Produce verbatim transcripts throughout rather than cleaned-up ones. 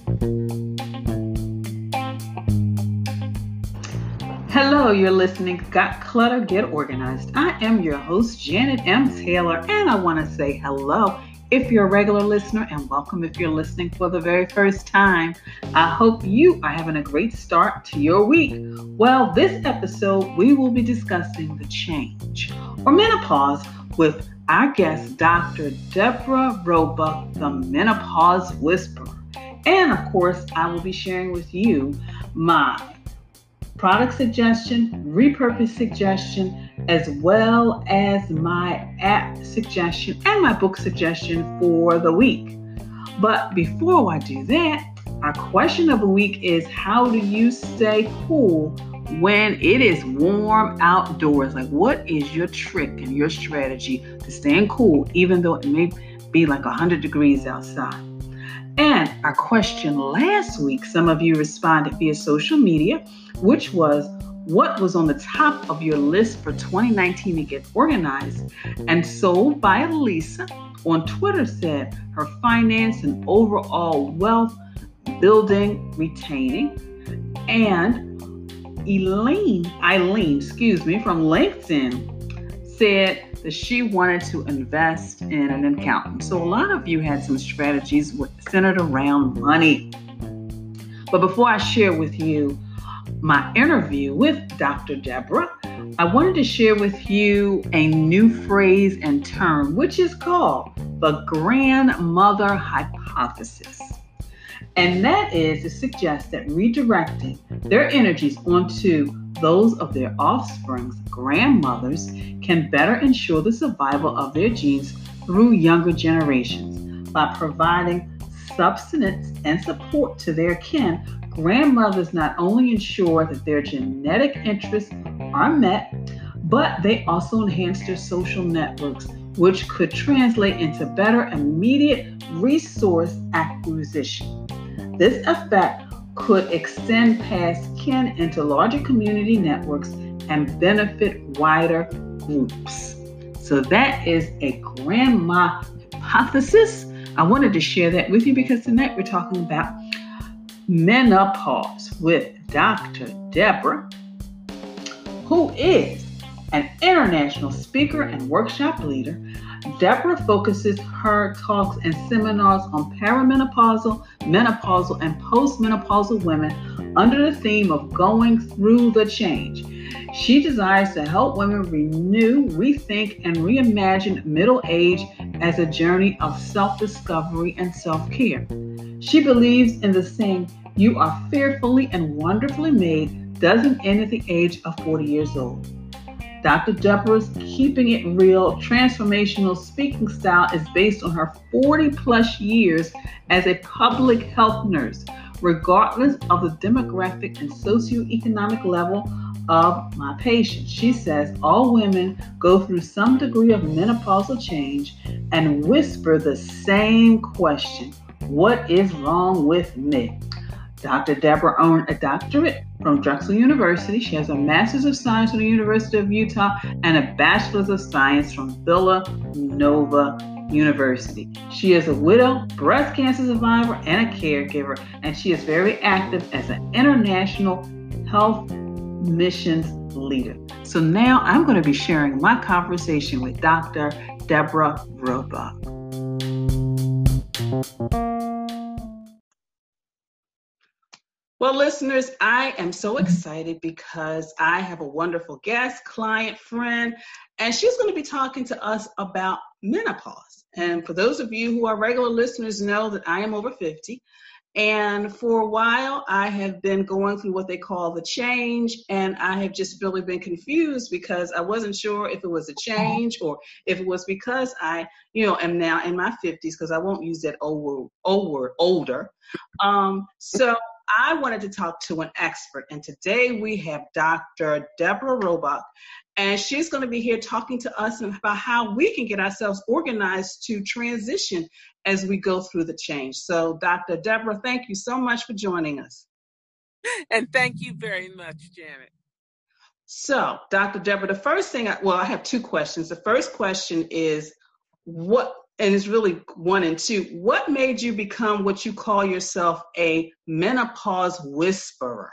Hello, you're listening to Got Clutter, Get Organized. I am your host, Janet M. Taylor, and I want to say hello if you're a regular listener and welcome if you're listening for the very first time. I hope you are having a great start to your week. Well, this episode, we will be discussing the change or menopause with our guest, Doctor Deborah Roebuck, the Menopause Whisperer. And of course, I will be sharing with you my product suggestion, repurpose suggestion, as well as my app suggestion and my book suggestion for the week. But before I do that, our question of the week is, how do you stay cool when it is warm outdoors? Like, what is your trick and your strategy to staying cool, even though it may be like one hundred degrees outside? And our question last week, some of you responded via social media, which was, what was on the top of your list for twenty nineteen to get organized? And Sold by Lisa on Twitter said her finance and overall wealth building, retaining. And Elaine, Eileen, excuse me, from LinkedIn said that she wanted to invest in an accountant. So a lot of you had some strategies centered around money. But before I share with you my interview with Doctor Deborah, I wanted to share with you a new phrase and term, which is called the grandmother hypothesis. And that is to suggest that redirecting their energies onto those of their offspring's grandmothers can better ensure the survival of their genes through younger generations. By providing subsistence and support to their kin, grandmothers not only ensure that their genetic interests are met, but they also enhance their social networks, which could translate into better immediate resource acquisition. This effect could extend past kin into larger community networks and benefit wider groups. So that is a grandma hypothesis. I wanted to share that with you because tonight we're talking about menopause with Doctor Deborah, who is an international speaker and workshop leader. Deborah focuses her talks and seminars on perimenopausal, menopausal, and postmenopausal women under the theme of going through the change. She desires to help women renew, rethink, and reimagine middle age as a journey of self-discovery and self-care. She believes in the saying, "You are fearfully and wonderfully made," doesn't end at the age of forty years old. Doctor Deborah's Keeping It Real transformational speaking style is based on her forty plus years as a public health nurse, regardless of the demographic and socioeconomic level of my patients. She says all women go through some degree of menopausal change and whisper the same question: what is wrong with me? Doctor Deborah earned a doctorate from Drexel University. She has a Master's of Science from the University of Utah and a Bachelor's of Science from Villanova University. She is a widow, breast cancer survivor, and a caregiver, and she is very active as an international health missions leader. So now I'm going to be sharing my conversation with Doctor Deborah Roebuck. Well, listeners, I am so excited because I have a wonderful guest, client, friend, and she's going to be talking to us about menopause. And for those of you who are regular listeners know that I am over fifty. And for a while, I have been going through what they call the change, and I have just really been confused because I wasn't sure if it was a change or if it was because I, you know, am now in my fifties, because I won't use that old word, old word older. Um, so I wanted to talk to an expert, and today we have Doctor Deborah Roebuck, and she's going to be here talking to us about how we can get ourselves organized to transition as we go through the change. So, Doctor Deborah, thank you so much for joining us. And thank you very much, Janet. So, Doctor Deborah, the first thing, I, well, I have two questions. The first question is, what and it's really one and two. What made you become what you call yourself a menopause whisperer?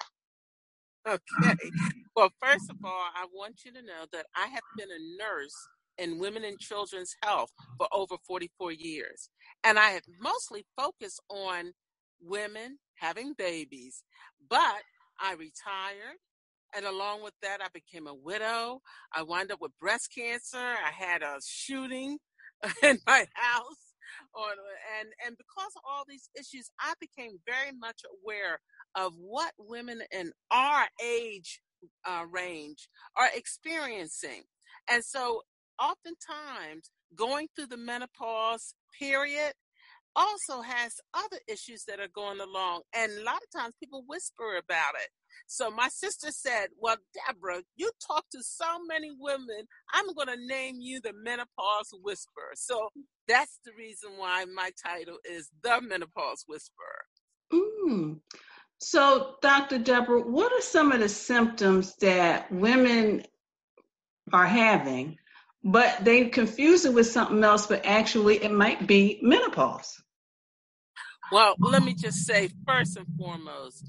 Okay. Well, first of all, I want you to know that I have been a nurse in women and children's health for over forty-four years. And I have mostly focused on women having babies. But I retired. And along with that, I became a widow. I wound up with breast cancer. I had a shooting in my house. On, and, and because of all these issues, I became very much aware of what women in our age uh, range are experiencing. And so oftentimes going through the menopause period also has other issues that are going along. And a lot of times people whisper about it. So my sister said, well, Deborah, you talk to so many women, I'm going to name you the menopause whisperer. So that's the reason why my title is the Menopause Whisperer. Mm. So, Doctor Deborah, what are some of the symptoms that women are having, but they confuse it with something else, but actually it might be menopause? Well, let me just say, first and foremost,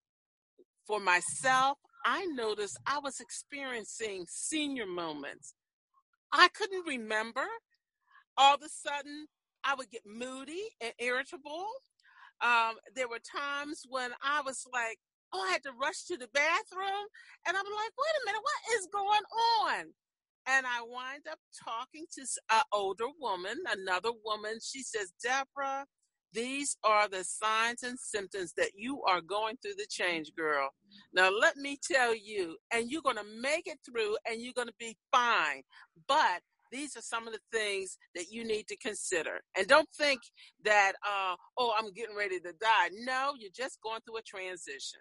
for myself, I noticed I was experiencing senior moments. I couldn't remember. All of a sudden, I would get moody and irritable. Um, there were times when I was like, oh, I had to rush to the bathroom. And I'm like, wait a minute, what is going on? And I wind up talking to an older woman, another woman. She says, Deborah, these are the signs and symptoms that you are going through the change, girl. Now, let me tell you, and you're going to make it through and you're going to be fine. But these are some of the things that you need to consider. And don't think that, uh, oh, I'm getting ready to die. No, you're just going through a transition.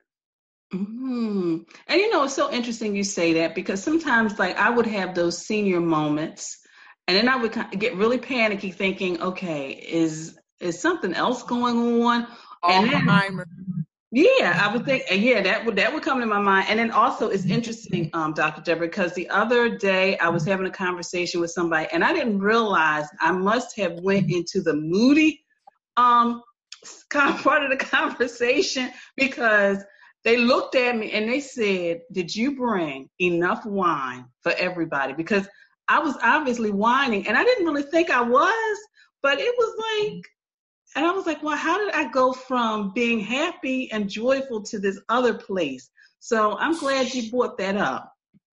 Mm-hmm. And you know, it's so interesting you say that, because sometimes, like, I would have those senior moments, and then I would get really panicky, thinking, "Okay, is is something else going on?" And then, yeah, I would think, yeah, that would that would come to my mind. And then also, it's interesting, um, Doctor Deborah, because the other day I was having a conversation with somebody, and I didn't realize I must have went into the moody um kind of part of the conversation, because they looked at me and they said, did you bring enough wine for everybody? Because I was obviously whining, and I didn't really think I was, but it was like, and I was like, well, how did I go from being happy and joyful to this other place? So I'm glad you brought that up.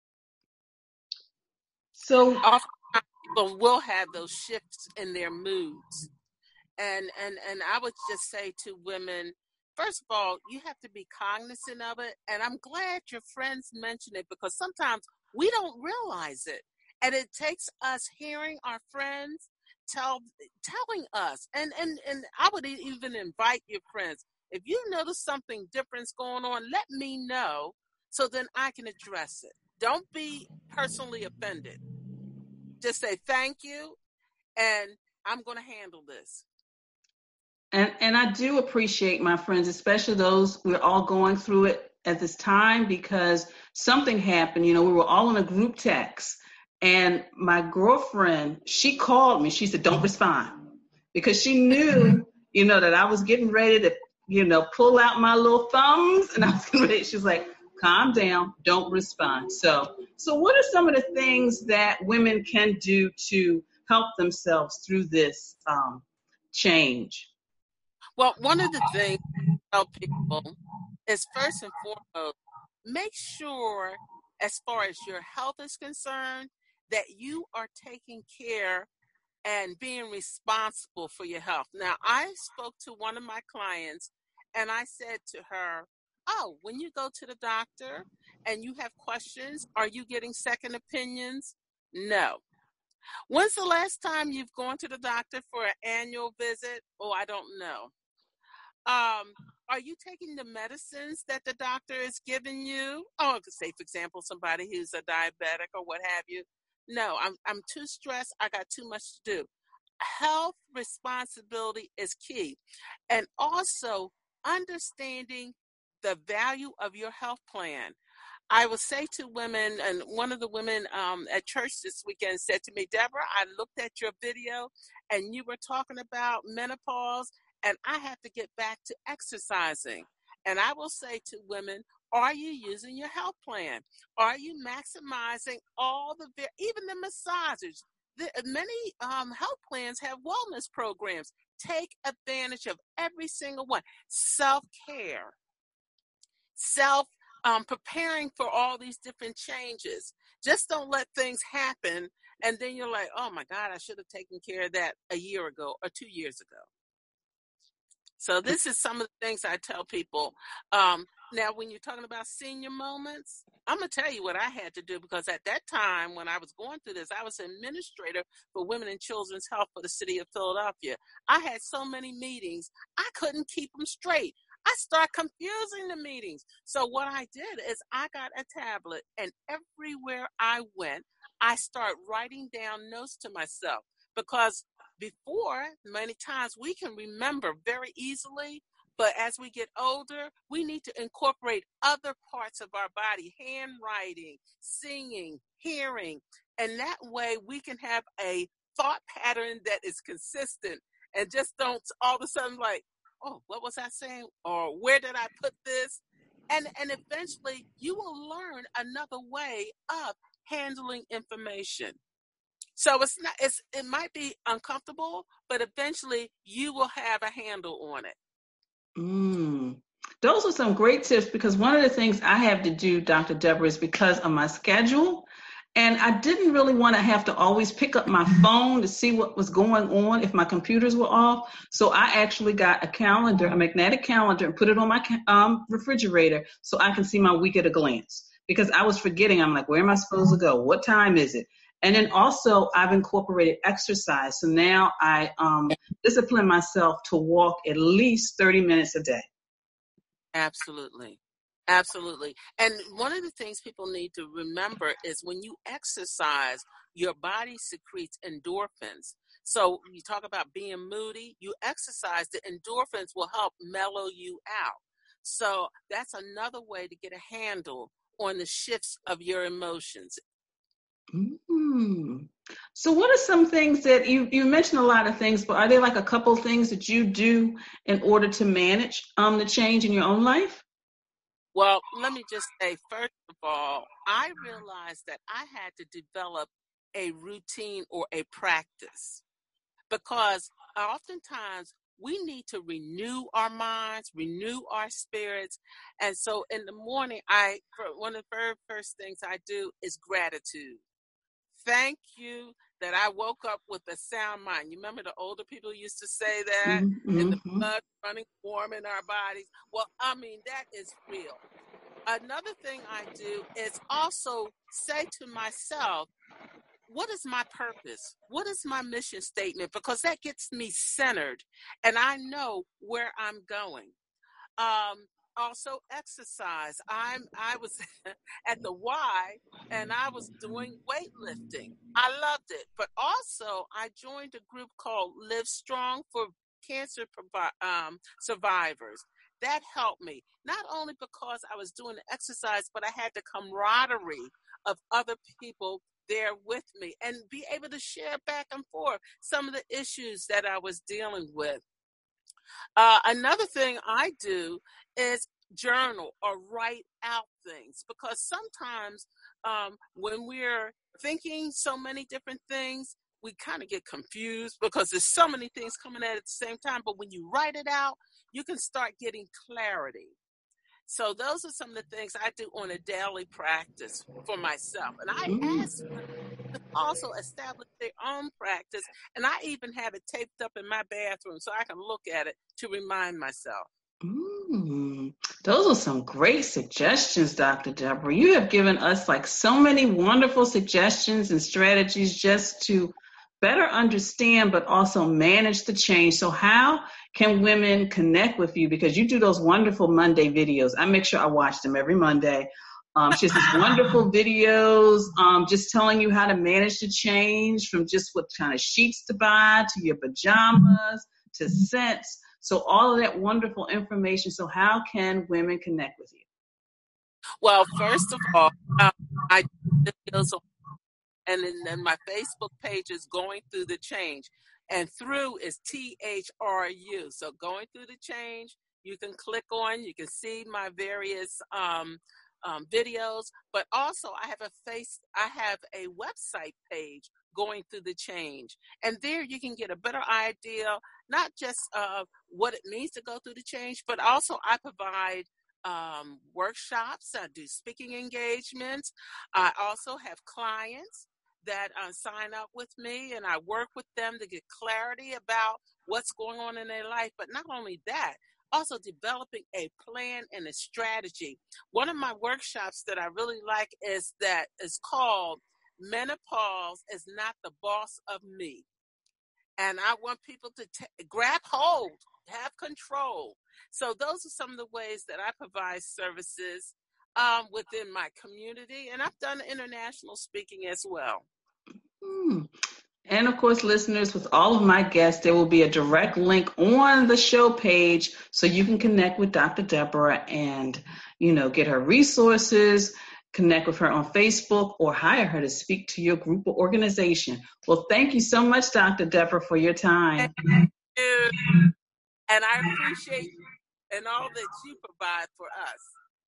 So often people will have those shifts in their moods. And, and, and I would just say to women, first of all, you have to be cognizant of it. And I'm glad your friends mentioned it, because sometimes we don't realize it. And it takes us hearing our friends tell telling us. And, and, and I would even invite your friends, if you notice something different's going on, let me know so then I can address it. Don't be personally offended. Just say thank you, and I'm going to handle this. And and I do appreciate my friends, especially those we're all going through it at this time, because something happened. You know, we were all in a group text, and my girlfriend, she called me. She said, "Don't respond," because she knew, you know, that I was getting ready to, you know, pull out my little thumbs, and I was getting ready. She was like, "Calm down, don't respond." So, so what are some of the things that women can do to help themselves through this um, change? Well, one of the things I tell people is, first and foremost, make sure, as far as your health is concerned, that you are taking care and being responsible for your health. Now, I spoke to one of my clients and I said to her, oh, when you go to the doctor and you have questions, are you getting second opinions? No. When's the last time you've gone to the doctor for an annual visit? Oh, I don't know. Um, are you taking the medicines that the doctor is giving you? Oh, say, for example, somebody who's a diabetic or what have you. No, I'm I'm too stressed. I got too much to do. Health responsibility is key. And also understanding the value of your health plan. I will say to women, and one of the women um, at church this weekend said to me, Deborah, I looked at your video and you were talking about menopause, and I have to get back to exercising. And I will say to women, are you using your health plan? Are you maximizing all the, even the massages? The, many um, health plans have wellness programs. Take advantage of every single one. Self-care, self um, preparing for all these different changes. Just don't let things happen, and then you're like, oh my God, I should have taken care of that a year ago or two years ago. So this is some of the things I tell people. Um, now, when you're talking about senior moments, I'm going to tell you what I had to do, because at that time when I was going through this, I was administrator for Women and Children's Health for the city of Philadelphia. I had so many meetings, I couldn't keep them straight. I started confusing the meetings. So what I did is I got a tablet, and everywhere I went, I started writing down notes to myself, because before, many times we can remember very easily, but as we get older, we need to incorporate other parts of our body, handwriting, singing, hearing, and that way we can have a thought pattern that is consistent, and just don't all of a sudden like, oh, what was I saying? Or where did I put this? And, and eventually you will learn another way of handling information. So it's not, it's, it might be uncomfortable, but eventually you will have a handle on it. Mm. Those are some great tips, because one of the things I have to do, Doctor Deborah, is because of my schedule. And I didn't really want to have to always pick up my phone to see what was going on if my computers were off. So I actually got a calendar, a magnetic calendar, and put it on my um, refrigerator so I can see my week at a glance. Because I was forgetting, I'm like, where am I supposed to go? What time is it? And then also I've incorporated exercise. So now I um, discipline myself to walk at least thirty minutes a day. Absolutely. Absolutely. And one of the things people need to remember is when you exercise, your body secretes endorphins. So you talk about being moody, you exercise, the endorphins will help mellow you out. So that's another way to get a handle on the shifts of your emotions. Mm. So what are some things that you, you mentioned a lot of things, but are there like a couple of things that you do in order to manage um, the change in your own life? Well, let me just say, first of all, I realized that I had to develop a routine or a practice, because oftentimes we need to renew our minds, renew our spirits. And so in the morning, I one of the very first things I do is gratitude. Thank you that I woke up with a sound mind. You remember the older people used to say that, Mm-hmm. and the blood running warm in our bodies. Well, I mean, that is real. Another thing I do is also say to myself, what is my purpose? What is my mission statement? Because that gets me centered, and I know where I'm going. Um, also exercise. I'm I was at the Y, and I was doing weightlifting. I loved it. But also I joined a group called Live Strong for Cancer provi- um, Survivors. That helped me, not only because I was doing the exercise, but I had the camaraderie of other people there with me and be able to share back and forth some of the issues that I was dealing with. Uh, another thing I do is journal or write out things, because sometimes um, when we're thinking so many different things, we kind of get confused because there's so many things coming at at the same time. But when you write it out, you can start getting clarity. So those are some of the things I do on a daily practice for myself. And I Mm. ask to also establish their own practice. And I even have it taped up in my bathroom so I can look at it to remind myself. Mm. Those are some great suggestions, Doctor Deborah. You have given us like so many wonderful suggestions and strategies just to better understand, but also manage the change. So how can women connect with you? Because you do those wonderful Monday videos. I make sure I watch them every Monday. Um, she has these wonderful videos um, just telling you how to manage the change, from just what kind of sheets to buy to your pajamas to scents. So all of that wonderful information. So how can women connect with you? Well, first of all, um, I do videos on, and then, then my Facebook page is Going Through the Change. And through is T H R U. So going through the change, you can click on, you can see my various um, um, videos, but also I have a face, I have a website page going through the change. And there you can get a better idea, not just of what it means to go through the change, but also I provide um, workshops, I do speaking engagements. I also have clients that uh, sign up with me, and I work with them to get clarity about what's going on in their life. But not only that, also developing a plan and a strategy. One of my workshops that I really like is that is called Menopause is Not the Boss of Me. And I want people to t- grab hold, have control. So those are some of the ways that I provide services um, within my community. And I've done international speaking as well. Hmm. And of course, listeners, with all of my guests, there will be a direct link on the show page so you can connect with Doctor Deborah and, you know, get her resources, connect with her on Facebook, or hire her to speak to your group or organization. Well, thank you so much, Doctor Deborah, for your time. Thank you. And I appreciate you and all that you provide for us.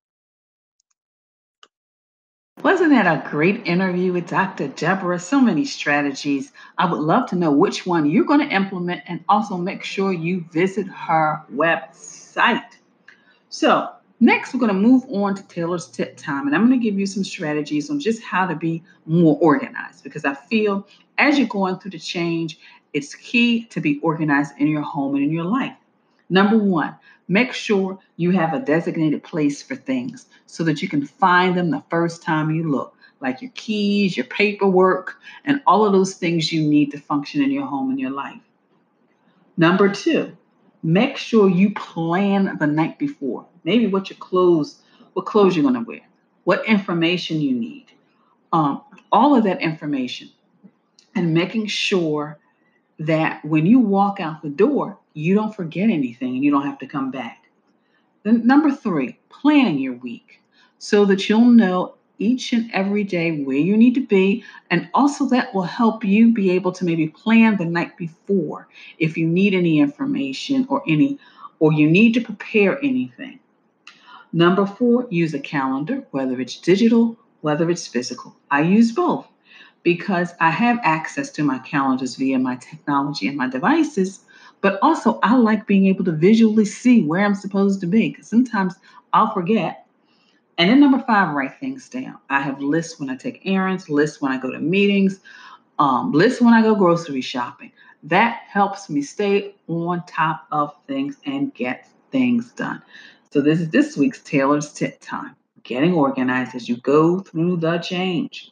Wasn't that a great interview with Doctor Deborah? So many strategies. I would love to know which one you're going to implement, and also make sure you visit her website. So, next we're going to move on to Taylor's Tip Time, and I'm going to give you some strategies on just how to be more organized, because I feel as you're going through the change, it's key to be organized in your home and in your life. Number one, make sure you have a designated place for things so that you can find them the first time you look, like your keys, your paperwork, and all of those things you need to function in your home and your life. Number two, make sure you plan the night before. Maybe what your clothes, what clothes you're going to wear, what information you need, um, all of that information, and making sure that when you walk out the door, you don't forget anything and you don't have to come back. Then number three, planning your week so that you'll know each and every day where you need to be. And also that will help you be able to maybe plan the night before if you need any information or any, or you need to prepare anything. Number four, use a calendar, whether it's digital, whether it's physical. I use both because I have access to my calendars via my technology and my devices, but also I like being able to visually see where I'm supposed to be, because sometimes I'll forget. And then number five, write things down. I have lists when I take errands, lists when I go to meetings, um, lists when I go grocery shopping. That helps me stay on top of things and get things done. So this is this week's Taylor's Tip Time, getting organized as you go through the change.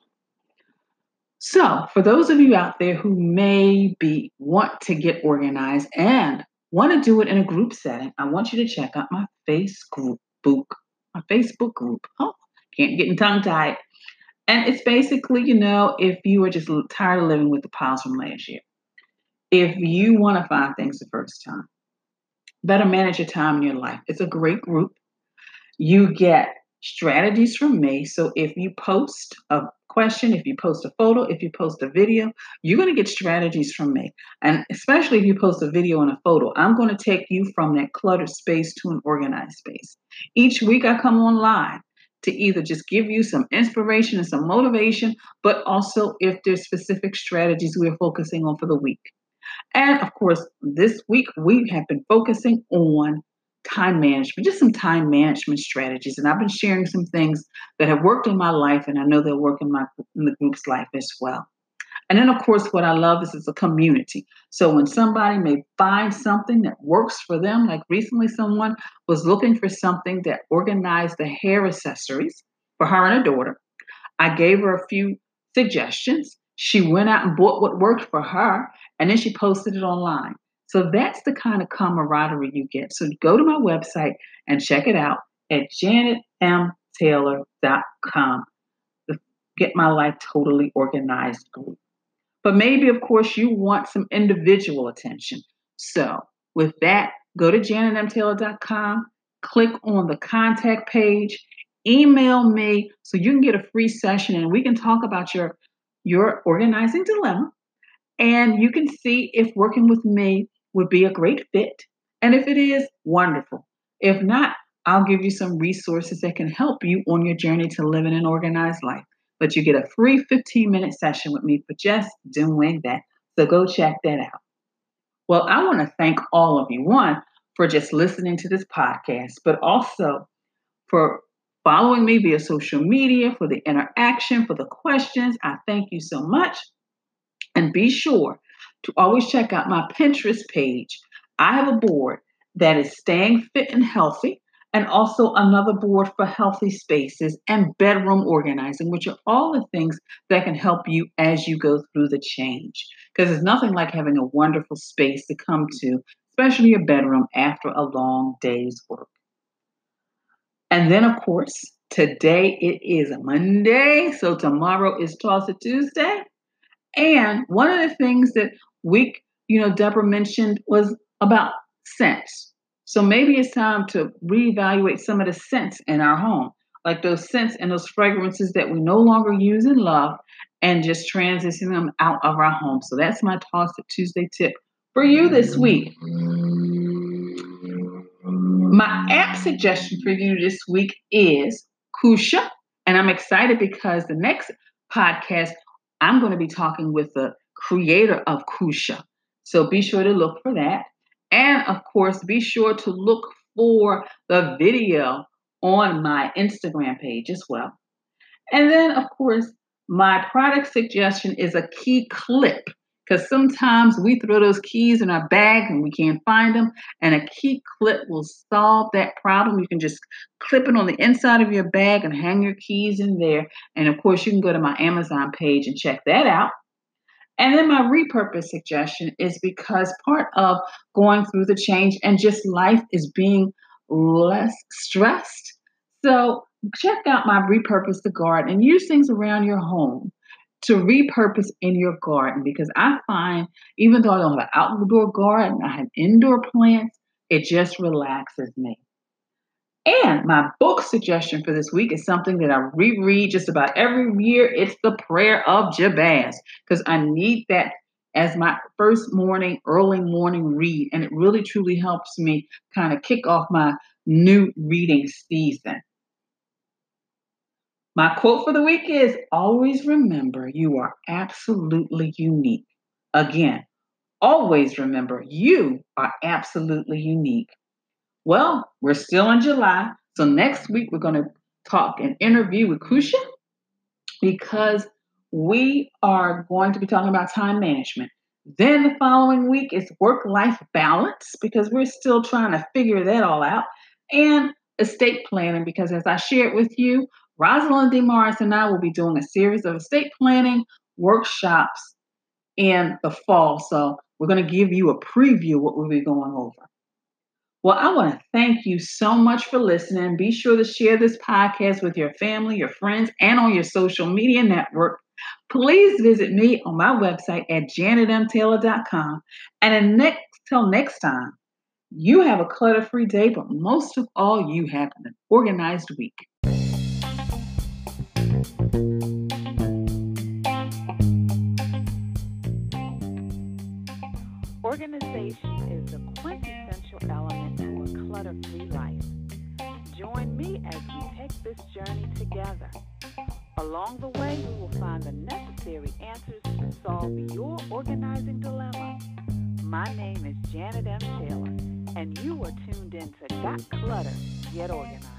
So, for those of you out there who may be want to get organized and want to do it in a group setting, I want you to check out my Facebook book, my Facebook group. Oh, can't get tongue tied. And it's basically, you know, if you are just tired of living with the piles from last year, if you want to find things the first time, better manage your time in your life. It's a great group. You get strategies from me. So if you post a question, if you post a photo, if you post a video, you're going to get strategies from me. And especially if you post a video and a photo, I'm going to take you from that cluttered space to an organized space. Each week I come on live to either just give you some inspiration and some motivation, but also if there's specific strategies we're focusing on for the week. And of course, this week we have been focusing on time management, just some time management strategies. And I've been sharing some things that have worked in my life, and I know they'll work in my in the group's life as well. And then, of course, what I love is it's a community. So when somebody may find something that works for them, like recently someone was looking for something that organized the hair accessories for her and her daughter. I gave her a few suggestions. She went out and bought what worked for her, and then she posted it online. So that's the kind of camaraderie you get. So go to my website and check it out at janet m taylor dot com. The Get My Life Totally Organized group. But maybe, of course, you want some individual attention. So with that, go to janet m taylor dot com, click on the contact page, email me so you can get a free session and we can talk about your, your organizing dilemma. And you can see if working with me would be a great fit. And if it is, wonderful. If not, I'll give you some resources that can help you on your journey to living an organized life. But you get a free fifteen minute session with me for just doing that. So go check that out. Well, I want to thank all of you, one, for just listening to this podcast, but also for following me via social media, for the interaction, for the questions. I thank you so much. And be sure to always check out my Pinterest page. I have a board that is staying fit and healthy, and also another board for healthy spaces and bedroom organizing, which are all the things that can help you as you go through the change. Because there's nothing like having a wonderful space to come to, especially your bedroom after a long day's work. And then, of course, today it is a Monday, so tomorrow is Toss It Tuesday. And one of the things that we, you know, Deborah mentioned was about scents. So maybe it's time to reevaluate some of the scents in our home, like those scents and those fragrances that we no longer use and love, and just transition them out of our home. So that's my Toss It Tuesday tip for you this week. My app suggestion for you this week is Kusha. And I'm excited because the next podcast, I'm going to be talking with the creator of Kusha. So be sure to look for that. And of course, be sure to look for the video on my Instagram page as well. And then, of course, my product suggestion is a key clip, because sometimes we throw those keys in our bag and we can't find them. And a key clip will solve that problem. You can just clip it on the inside of your bag and hang your keys in there. And of course, you can go to my Amazon page and check that out. And then my repurpose suggestion is because part of going through the change and just life is being less stressed. So check out my Repurpose the Garden and use things around your home to repurpose in your garden, because I find even though I don't have an outdoor garden, I have indoor plants, it just relaxes me. And my book suggestion for this week is something that I reread just about every year. It's The Prayer of Jabez, because I need that as my first morning, early morning read. And it really, truly helps me kind of kick off my new reading season. My quote for the week is, always remember you are absolutely unique. Again, always remember you are absolutely unique. Well, we're still in July, so next week we're going to talk an interview with Kusha, because we are going to be talking about time management. Then the following week is work-life balance, because we're still trying to figure that all out, and estate planning, because as I shared with you, Rosalind DeMaris and I will be doing a series of estate planning workshops in the fall. So we're going to give you a preview of what we'll be going over. Well, I want to thank you so much for listening. Be sure to share this podcast with your family, your friends, and on your social media network. Please visit me on my website at janet m taylor dot com. And next, till next time, you have a clutter-free day, but most of all, you have an organized week. Organization is the quintessential element to a clutter-free life. Join me as we take this journey together. Along the way, we will find the necessary answers to solve your organizing dilemma. My name is Janet M. Taylor, and you are tuned in to Got Clutter, Get Organized.